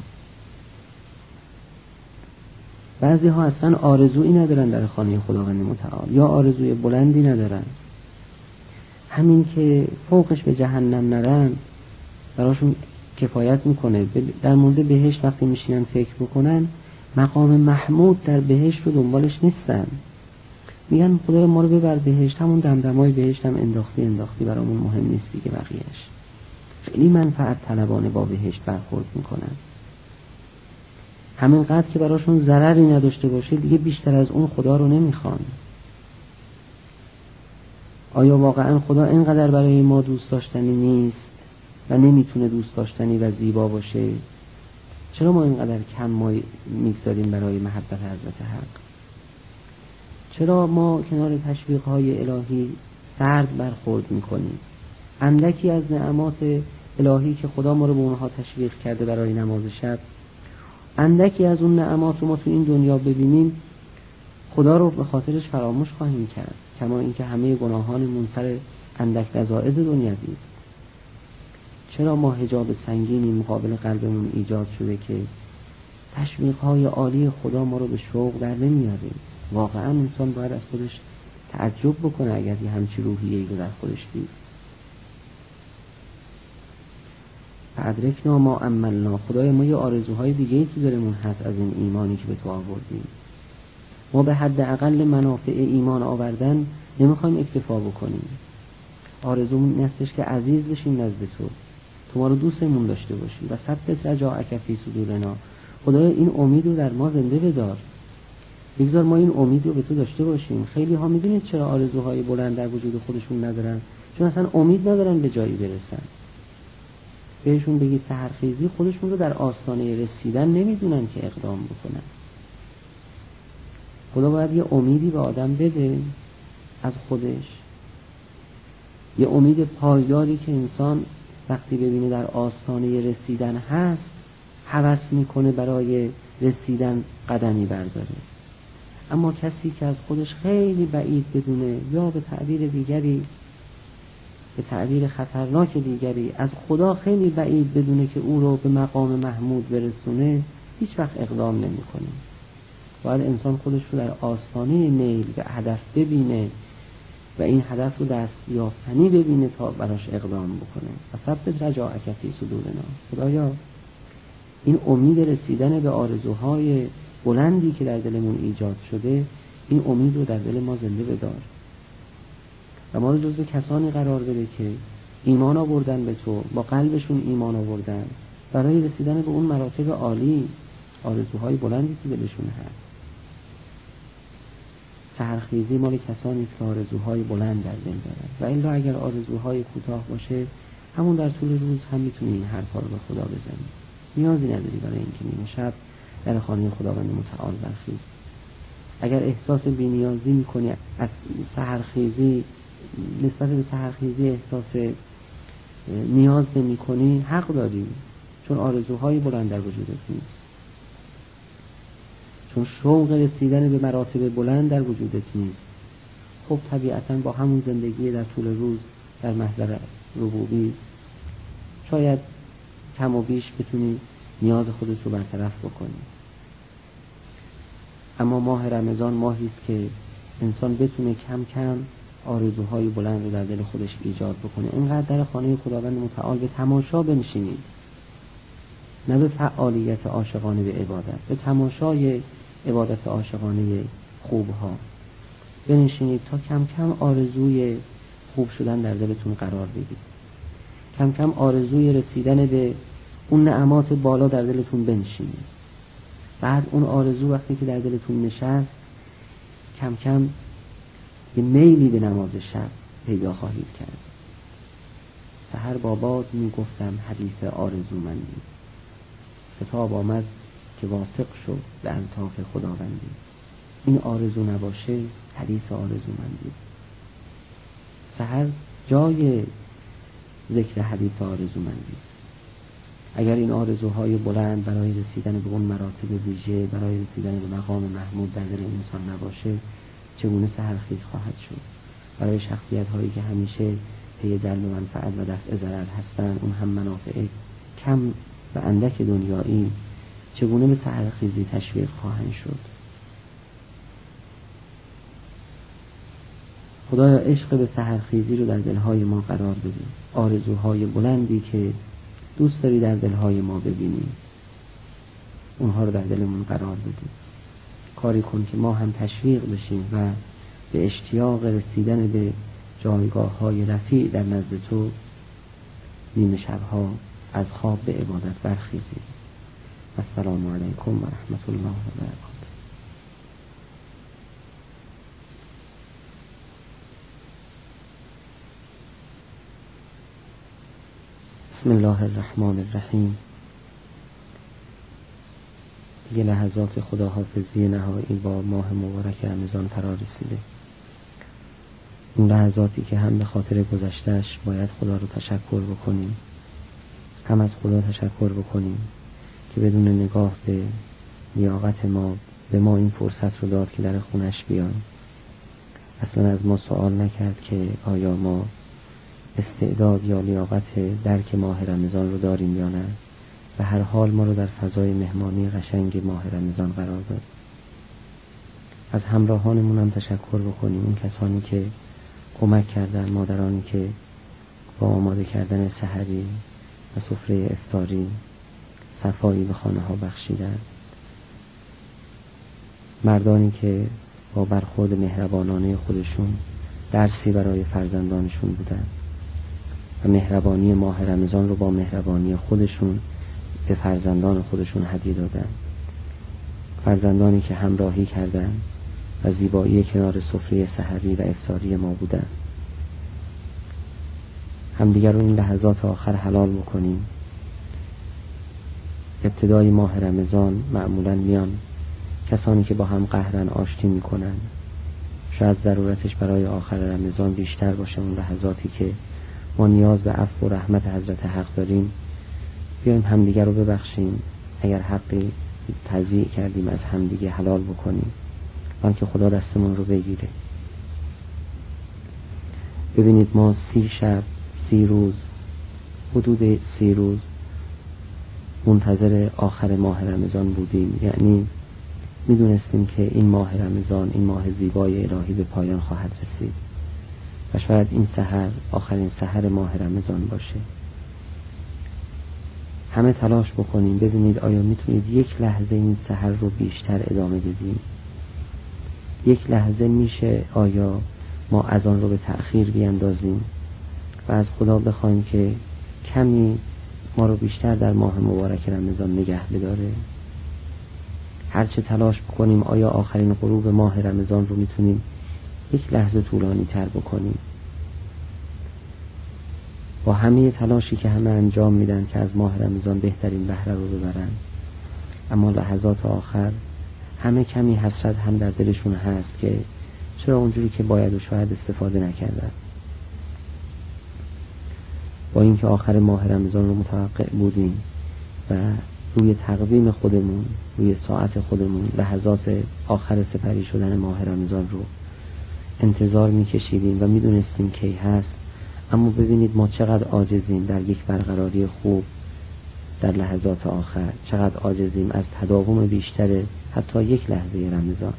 بعضی ها اصلا آرزویی ندارن در خانه خداوند متعال، یا آرزوی بلندی ندارن، همین که فوقش به جهنم نرن براشون کفایت میکنه. در مورد بهشت وقتی میشینن فکر بکنن، مقام محمود در بهشت رو دنبالش نیستن. میگن خدای ما رو ببر بهشت، همون دمدمای بهشت هم انداختی انداختی برامون مهم نیست دیگه بقیهش. خیلی منفعت طلبانه با بهشت برخورد میکنن، همینقدر که براشون ضرری نداشته باشه دیگه بیشتر از اون خدا رو نمیخوان. آیا واقعا خدا اینقدر برای ما دوست داشتنی نیست و نمیتونه دوست داشتنی و زیبا باشه؟ چرا ما اینقدر کم ما میگذاریم برای محبت حضرت حق؟ چرا ما کنار تشویق‌های الهی سرد برخورد میکنیم؟ اندکی از نعمات الهی که خدا ما رو به اونها تشویق کرده برای نماز شب، اندکی از اون نعمات رو ما تو این دنیا ببینیم، خدا رو به خاطرش فراموش خواهیم کرد، کما اینکه همه گناهانمون سر اندک رذائذ دنیوی است. چرا ما حجاب سنگینی مقابل قلبمون ایجاد شده که تشویق‌های عالی خدا ما رو به شوق در نمیاره؟ واقعا انسان باید از خودش تعجب بکنه اگر یه همچی روحیه‌ای رو در خودش دید. فأدرکنا ما عملنا. خدای ما یه آرزوهای دیگه‌ای تو دلمون هست از این ایمانی که به تو آوردیم. ما به حد اقل منافع ایمان آوردن نمیخوایم اکتفا بکنیم. آرزومون این هستش که عزیز بشیم نزد تو، تو ما رو دوستمون داشته باشی. و ثبت رجاءک فی صدورنا. خدای این امید رو در ما زنده بدار، بگذار ما این امید رو به تو داشته باشیم. خیلی ها میدونید چرا آرزوهای بلند در وجود خودشون ندارن؟ چون اصلا امید ندارن به جایی برسن. بهشون بگید سحرخیزی، خودشون رو در آستانه رسیدن نمیدونن که اقدام بکنن. خدا باید یه امیدی به آدم بده از خودش، یه امید پایداری که انسان وقتی ببینه در آستانه رسیدن هست هوس میکنه برای رسیدن قدمی برداره. اما کسی که از خودش خیلی بعید بدونه، یا به تعبیر دیگری، به تعبیر خطرناک دیگری، از خدا خیلی بعید بدونه که او رو به مقام محمود برسونه، هیچ وقت اقدام نمیکنه. باید انسان خودش رو در آستانه نیل به هدف ببینه و این هدف رو دست یافتنی ببینه تا براش اقدام بکنه. و ثبت رجاءک فی صدورنا. خدایا این امید رسیدن به آرزوهای بلندی که در دلمون ایجاد شده، این امید رو در دل ما زنده بدار و ما رو جزو کسانی قرار بده که ایمان آوردن به تو، با قلبشون ایمان آوردن برای رسیدن به اون مراتب عالی، آرزوهای بلندی که دلشون هست. سحرخیزی مال کسانی که آرزوهای بلند در دل دارن، و الا اگر آرزوهای کوتاه باشه، همون در طول روز هم میتونی این حرفا رو به خدا بزنی. نیازی نداری برای اینکه نیمه شب در خانه خداوند متعال برخیز. اگر احساس بی‌نیازی میکنی از سحرخیزی، نسبت به سحرخیزی احساس نیاز نمی کنی، حق داری، چون آرزوهای بلند در وجودت نیست، چون شوق رسیدن به مراتب بلند در وجودت نیست. خب طبیعتاً با همون زندگی در طول روز در محضر ربوبی شاید کم و بیش بتونی نیاز خودت رو برطرف بکنی. اما ماه رمضان ماهی است که انسان بتونه کم کم آرزوهای بلند رو در دل خودش ایجاد بکنه. اینقدر در خانه خداوند متعال به تماشا بنشینید، نه به فعالیت عاشقانه به عبادت، به تماشای عبادت عاشقانه خوبها بنشینید تا کم کم آرزوی خوب شدن در دلتون قرار بگیرید، کم کم آرزوی رسیدن به اون نعمات بالا در دلتون بنشینید. بعد اون آرزو وقتی که در دلتون نشست، کم کم یه میلی به نماز شب پیدا خواهید کرد. سحر با باد می گفتم حدیث آرزومندی، خطاب آمد که واثق شد به الطاف خداوندی. این آرزو نباشه حدیث آرزومندی. سحر جای ذکر حدیث آرزومندی است. اگر این آرزوهای بلند برای رسیدن به اون مراتب ویژه، برای رسیدن به مقام محمود در دل انسان نباشه، چگونه سحرخیز خواهد شد؟ برای شخصیت هایی که همیشه پی جلب منفعت و دفع ضرر هستند، اون هم منافع کم و اندک دنیایی، چگونه به سحرخیزی تشویق خواهند شد؟ خدایا عشق به سحرخیزی رو در دلهای ما قرار بده، آرزوهای بلندی که دوست داری در دلهای ما ببینی اونها رو در دلمون قرار بده. کاری کن که ما هم تشویق بشیم و به اشتیاق رسیدن به جایگاه های رفیع در نزد تو نیمه شبها از خواب به عبادت برخیزیم. السلام علیکم و رحمت الله و برکاته. بسم الله الرحمن الرحیم. دیگه لحظات خداحافظی نهایی با ماه مبارک رمضان فرا رسیده. اون لحظاتی که هم به خاطر گذشتهش باید خدا رو تشکر بکنیم، هم از خدا تشکر بکنیم که بدون نگاه به لیاقت ما به ما این فرصت رو داد که در خونش بیایم. اصلا از ما سوال نکرد که آیا ما استعداد یا لیاقت درک ماه رمضان رو داریم یا نه. به هر حال ما رو در فضای مهمانی قشنگ ماه رمضان قرار داد. از همراهانمون هم تشکر بکنیم، اون کسانی که کمک کردن، مادرانی که با آماده کردن سحری و سفره افطاری صفایی به خانه ها بخشیدن، مردانی که با برخورد مهربانانه خودشون درسی برای فرزندانشون بودن و مهربانی ماه رمضان رو با مهربانی خودشون به فرزندان خودشون هدیه دادن، فرزندانی که همراهی کردن و زیبایی کنار سفره سحری و افطاری ما بودن. همدیگر رو این لحظات آخر حلال بکنیم. ابتدای ماه رمضان معمولاً میان کسانی که با هم قهرن آشتی میکنن. شاید ضرورتش برای آخر رمضان بیشتر باشه، اون لحظاتی که ما نیاز به عفو و رحمت حضرت حق داریم. بیایم همدیگر رو ببخشیم، اگر حقی تضییع کردیم از همدیگه حلال بکنیم، بلکه خدا دستمون رو بگیره. ببینید ما سی شب، سی روز، حدود سی روز منتظر آخر ماه رمضان بودیم. یعنی میدونستیم که این ماه رمضان، این ماه زیبای الهی به پایان خواهد رسید و شاید این سحر آخرین سحر ماه رمضان باشه. همه تلاش بکنیم ببینید آیا میتونید یک لحظه این سحر رو بیشتر ادامه بدیم. یک لحظه میشه آیا ما از آن رو به تأخیر بیاندازیم و از خدا بخوایم که کمی ما رو بیشتر در ماه مبارک رمضان نگه بداره. هرچه تلاش بکنیم آیا آخرین غروب ماه رمضان رو میتونیم یک لحظه طولانی تر بکنیم. با همه تلاشی که همه انجام میدن که از ماه رمضان بهترین بهره رو ببرن، اما لحظات آخر همه کمی حسرت هم در دلشون هست که چرا اونجوری که باید و شاید استفاده نکردن. با اینکه آخر ماه رمضان رو متوقع بودیم و روی تقویم خودمون، روی ساعت خودمون لحظات آخر سپری شدن ماه رمضان رو انتظار میکشیدیم و میدونستیم کی هست، اما ببینید ما چقدر عاجزیم در یک برقراری خوب در لحظات آخر، چقدر عاجزیم از تداوم بیشتر حتی یک لحظه رمضان.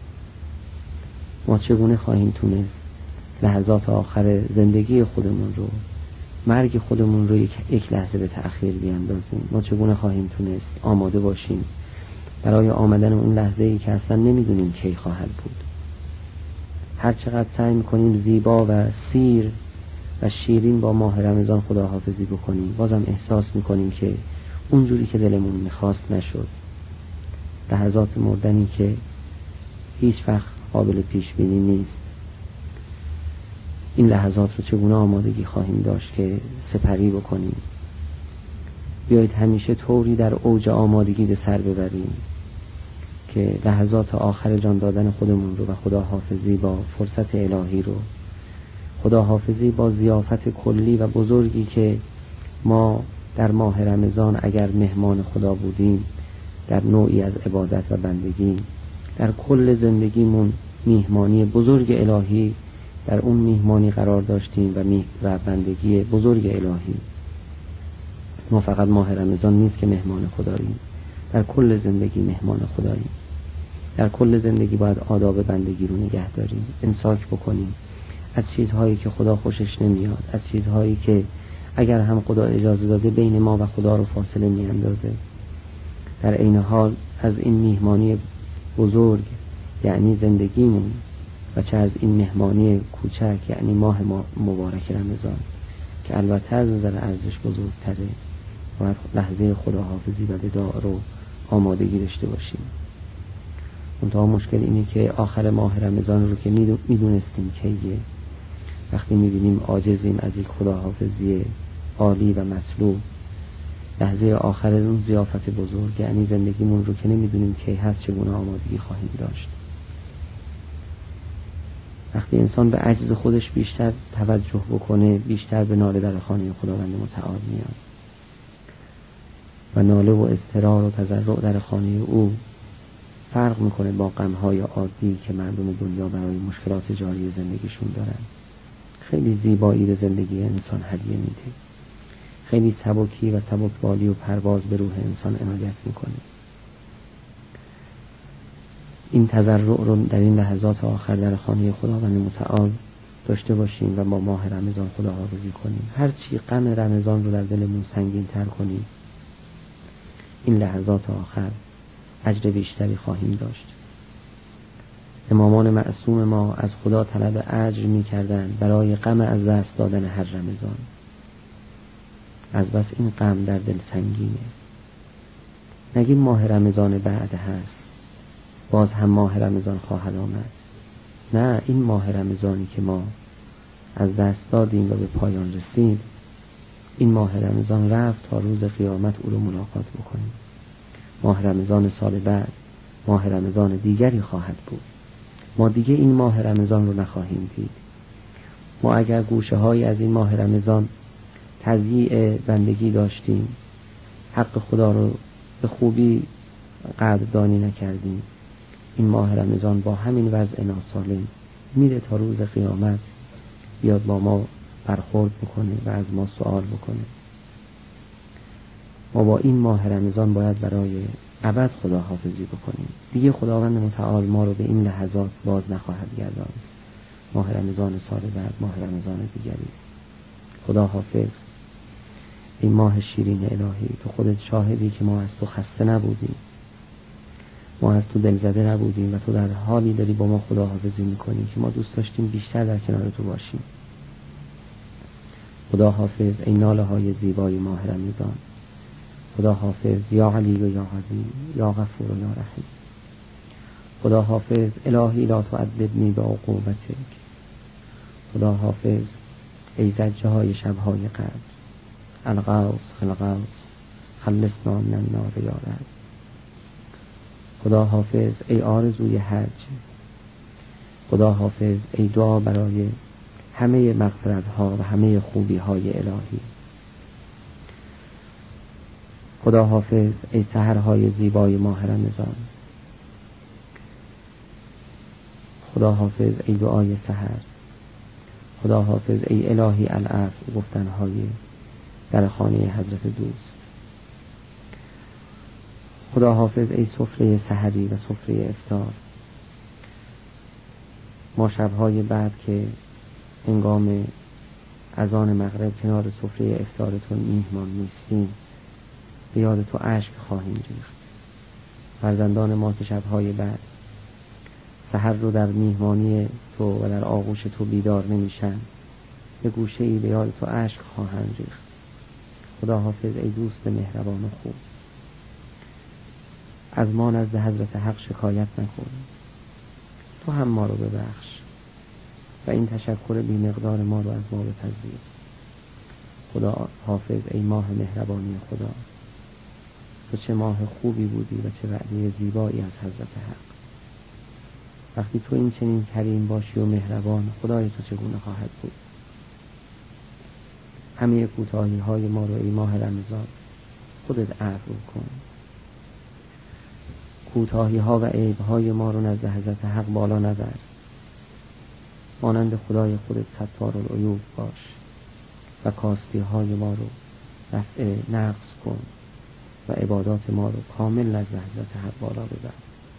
ما چگونه خواهیم تونست لحظات آخر زندگی خودمون رو، مرگ خودمون رو یک, یک لحظه به تأخیر بیاندازیم؟ ما چگونه خواهیم تونست آماده باشیم برای آمدن اون لحظه‌ای که اصلا نمیدونیم کی خواهد بود؟ هر چقدر سعی میکنیم زیبا و سیر و شیرین با ماه رمضان خداحافظی بکنیم، بازم احساس میکنیم که اونجوری که دلمون میخواست نشد. لحظات مردنی که هیچ وقت قابل پیش بینی نیست. این لحظات رو چگونه آمادگی خواهیم داشت که سپری بکنیم؟ بیایید همیشه طوری در اوج آمادگی به سر ببریم که لحظات آخر جان دادن خودمون رو و خداحافظی با فرصت الهی رو، خداحافظی با ضیافت کلی و بزرگی که ما در ماه رمضان اگر مهمان خدا بودیم در نوعی از عبادت و بندگی، در کل زندگیمون میهمانی بزرگ الهی در اون میهمانی قرار داشتیم و, می و بندگی بزرگ الهی. ما فقط ماه رمضان نیست که مهمان خداییم، در کل زندگی مهمان خداییم. در کل زندگی باید آداب بندگی رو نگه داریم، امساک بکنیم از چیزهایی که خدا خوشش نمیاد، از چیزهایی که اگر هم خدا اجازه داده بین ما و خدا رو فاصله میاندازه. در عین حال از این میهمانی بزرگ یعنی زندگیمون و چه از این مهمانی کوچک یعنی ماه مبارک رمضان که البته از نظر ارزش بزرگتره، باید لحظه خداحافظی و وداع رو آمادگی داشته باشیم. منتها مشکل اینه که آخر ماه رمضان رو که میدونستیم کیه، وقتی میبینیم عاجزیم از یک خداحافظی عالی و مطلوب، لحظه آخر اون ضیافت بزرگ یعنی زندگیمون رو که نمیدونیم کی هست، چگونه آمادگی خواهیم داشت. وقتی انسان به عجز خودش بیشتر توجه بکنه، بیشتر به ناله در خانه خداوند متعال میاد و ناله و اضطرار و تضرع در خانه او فرق میکنه با غم‌های عادی که مردم دنیا برای مشکلات جاری زندگیشون دارن. خیلی زیبایی به زندگی انسان هدیه میده، خیلی سبکی و سبکبالی و پرواز به روح انسان عنایت میکنه. این تضرع رو در این لحظات آخر در خانه خداوند متعال داشته باشیم و با ماه رمضان خداحافظی کنیم. هرچی غم رمضان رو در دلمون سنگین تر کنیم، این لحظات آخر اجر بیشتری خواهیم داشت. امامان معصوم ما از خدا طلب اجر می کردن برای غم از دست دادن هر رمضان. از بس این غم در دل سنگینه. نگیم ماه رمضان بعد هست، باز هم ماه رمضان خواهد آمد. نه، این ماه رمضانی که ما از دست دادیم و به پایان رسید، این ماه رمضان رفت تا روز قیامت او رو ملاقات بکنیم. ماه رمضان سال بعد ماه رمضان دیگری خواهد بود. ما دیگه این ماه رمضان رو نخواهیم دید. ما اگر گوشه های از این ماه رمضان تضییع بندگی داشتیم، حق خدا رو به خوبی قدردانی نکردیم، این ماه رمضان با همین وضع ناسالم میره تا روز قیامت بیاد با ما برخورد بکنه و از ما سوال بکنه. ما با این ماه رمضان باید برای ابد خداحافظی بکنیم. دیگه خداوند متعال ما رو به این لحظات باز نخواهد گرداند. ماه رمضان سال بعد ماه رمضان دیگری است. خدا حافظ. این ماه شیرین الهی، تو خودت شاهدی که ما از تو خسته نبودیم، ما از تو دلزده نبودیم و تو در حالی داری با ما خداحافظی میکنی که ما دوست داشتیم بیشتر در کنار تو باشیم. خدا حافظ ای ناله های زیبای ماه رمضان. خدا حافظ یا علی و یا عظیم یا غفور و یا رحیم. خدا حافظ الهی لا تعذبنی به عقوبتک. خدا حافظ ای زجه های شبهای قدر. الغوث الغوث خلصنا من النار یا رب. خدا حافظ ای آرزوی حج. خدا حافظ ای دعا برای همه مغفرت ها و همه خوبی های الهی. خدا حافظ ای سحرهای زیبای ماه رمضان. خدا حافظ ای دعای سحر. خدا حافظ ای الهی العفو گفتنهای در خانه حضرت دوست. خدا حافظ ای سفره سحری و سفره افطار. ما شبهای بعد که هنگام اذان مغرب کنار سفره افطارتون میهمان نیستیم، به یاد تو اشک خواهیم ریخت. فرزندان ما که شبهای بعد سحر رو در میهمانی تو و در آغوش تو بیدار نمیشن، به گوشه ای به یاد تو اشک خواهند ریخت. خدا حافظ ای دوست مهربان و خوب، از ما نزد حضرت حق شکایت نکن، تو هم ما رو ببخش و این تشکر بی مقدار ما رو از ما بپذیر. خدا حافظ ای ماه مهربانی خدا، تو چه ماه خوبی بودی و چه وعده زیبایی از حضرت حق. وقتی تو این چنین کریم باشی و مهربان، خدای تو چگونه خواهد بود؟ همه کوتاهی های ما رو ای ماه رمضان خودت عفو کن. کوتاهی ها و عیب های ما رو نزد حضرت حق بالا نبر. مانند خدای خودت ستار العیوب باش و کاستی های ما رو رفع نقص کن و عبادات ما رو کامل نزد حضرت حق بالا ببر.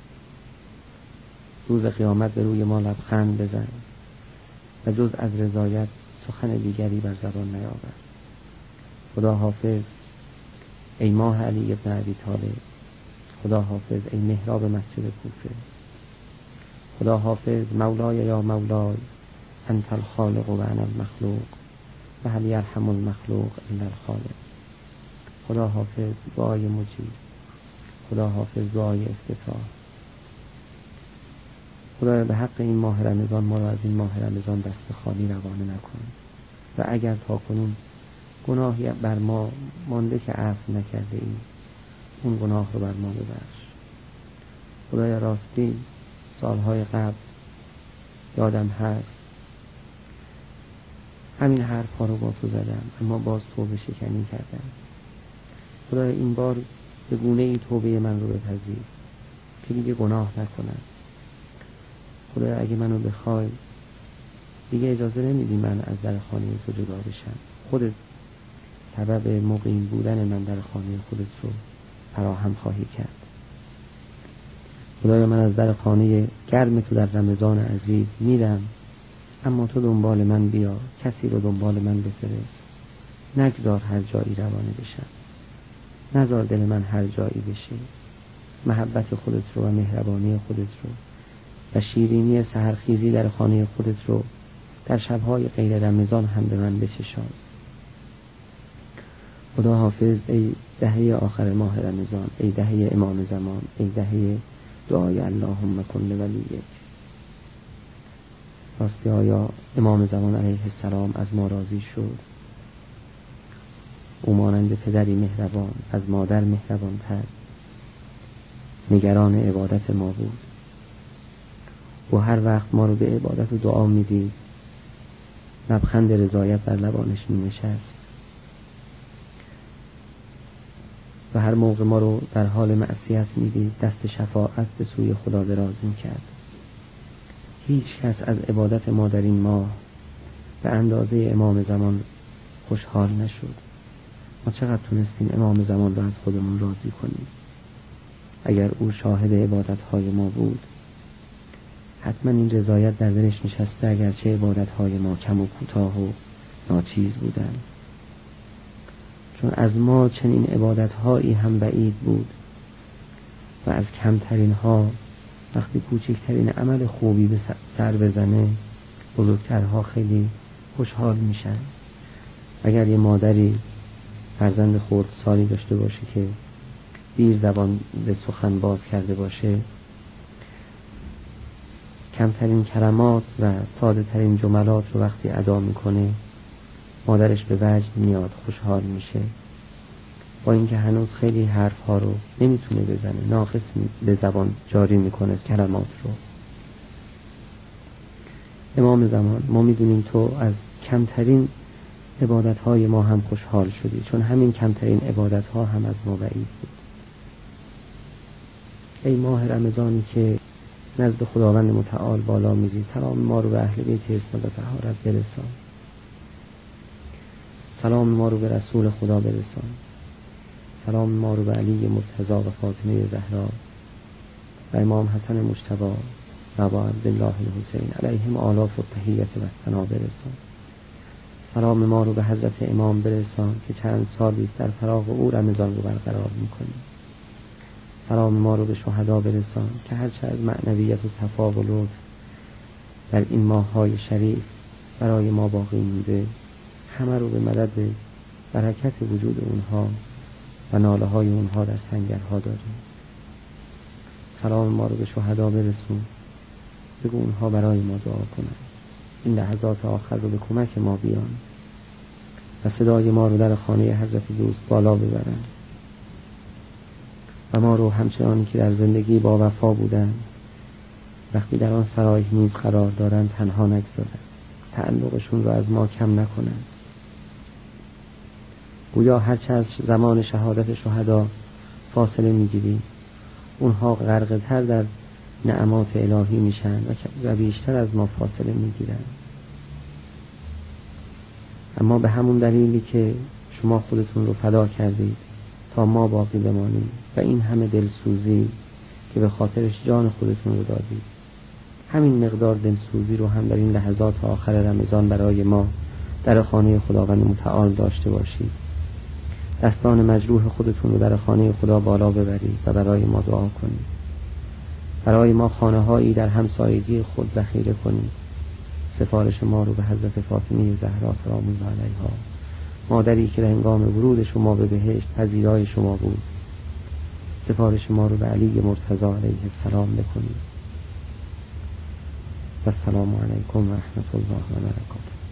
روز قیامت به روی ما لبخند بزن و جز از رضایت سخن دیگری بر زبان نیاور. خدا حافظ ای ماه علی ابن ابی طالب. خدا حافظ ای محراب مسجد کوفه. خدا حافظ مولای یا مولای انت الخالق و انا المخلوق و هل یرحم المخلوق الا الخالق. خدا حافظ دعای مجیب. خدا حافظ دعای افتتاح. خدا به حق این ماه رمضان ما را از این ماه رمضان دست خالی روانه نکن و اگر تا کنون گناهی بر ما مانده که عفو نکرده ایم، اون گناه رو بر ما ببخش. خدای راستی سالهای قبل یادم هست همین حرف ها رو با تو زدم، اما باز توبه شکنی کردم. خدای این بار به گونه ای توبه من رو بپذیر که دیگه گناه نکنم. خدای اگه منو بخوای دیگه اجازه نمیدی من از در خانه تو جدا بشم. خودت سبب مقیم بودن من در خانه خودت رو فراهم خواهی کرد. خدایا من از در خانه گرم تو در رمضان عزیز میرم، اما تو دنبال من بیا، کسی رو دنبال من بفرست. نگذار هر جایی روانه بشم، نذار دل من هر جایی بشه. محبت خودت رو و مهربانی خودت رو و شیرینی سحرخیزی در خانه خودت رو در شبهای غیر رمضان هم به من بچشان. خدا حافظ ای دهه آخر ماه رمضان، ای دهه امام زمان، ای دهه دعای اللهم کن لولیک. راستی آیا امام زمان علیه السلام از ما راضی شد؟ او مانند پدری مهربان، از مادر مهربان تر، نگران عبادت ما بود. او هر وقت ما رو به عبادت و دعا میدید، لبخند رضایت بر لبانش می نشست و هر موقع ما رو در حال معصیت میدید، دست شفاعت به سوی خدا دراز می کرد. هیچ کس از عبادت ما در این ماه به اندازه امام زمان خوشحال نشد. ما چقدر تونستیم امام زمان رو از خودمون راضی کنیم؟ اگر او شاهد عبادتهای ما بود، حتما این رضایت در دلش نشسته، اگرچه عبادتهای ما کم و کوتاه و ناچیز بودند. چون از ما چنین عبادتهایی هم بعید بود و از کمترین ها وقتی کوچکترین عمل خوبی به سر بزنه، بزرگترها خیلی خوشحال میشن. اگر یه مادری فرزند خردسالی داشته باشه که دیر زبان به سخن باز کرده باشه، کمترین کلمات و ساده ترین جملات رو وقتی ادا میکنه، مادرش به وجد میاد، خوشحال میشه با اینکه هنوز خیلی حرف ها رو نمیتونه بزنه، ناقص به زبان جاری میکنه کلمات رو. امام زمان، ما میدونیم تو از کمترین عبادت های ما هم خوشحال شدی، چون همین کمترین عبادت ها هم از ما بعید بود. ای ماه رمضانی که نزد خداوند متعال بالا میری، سلام ما رو به اهل بیت اسمت و طهارت برسان، سلام ما رو به رسول خدا برسان، سلام ما رو به علی مرتضی و فاطمه زهرا و امام حسن مجتبی و ابا عبدالله الحسین علیهم آلاف و تحیت و ثنا برسان. سلام ما رو به حضرت امام برسان که چند سالی در فراق او رمضان رو برقرار میکنیم. سلام ما رو به شهدا برسان که هرچه از معنویت و صفا و لطف در این ماه‌های شریف برای ما باقی مونده، همه رو به مدد برکت وجود اونها و ناله های اونها در سنگرها داریم. سلام ما رو به شهدا برسون، بگو اونها برای ما دعا کنن، این لحظات آخر رو به کمک ما بیان و صدای ما رو در خانه حضرت دوست بالا ببرن و ما رو همچنان که در زندگی با وفا بودن وقتی در آن سرای نیز قرار دارن تنها نگذارن، تعلقشون رو از ما کم نکنن. گویا هرچه از زمان شهادت شهدا فاصله میگیریم، اونها غرق تر در نعمات الهی میشن و بیشتر از ما فاصله میگیرن. اما به همون دلیلی که شما خودتون رو فدا کردید تا ما باقی بمانیم و این همه دلسوزی که به خاطرش جان خودتون رو دادید، همین مقدار دلسوزی رو هم در این لحظات آخر رمضان برای ما در خانه خداوند متعال داشته باشید. دستان مجروح خودتون رو در خانه خدا بالا ببرید و برای ما دعا کنید. برای ما خانه هایی در همسایگی خود ذخیره کنید. سفارش ما رو به حضرت فاطمه زهرا سلام الله علیها، مادری که در هنگام ورود شما به بهشت پذیرای شما بود، سفارش ما رو به علی مرتضی علیه السلام بکنید. و السلام علیکم و رحمت الله و برکاته.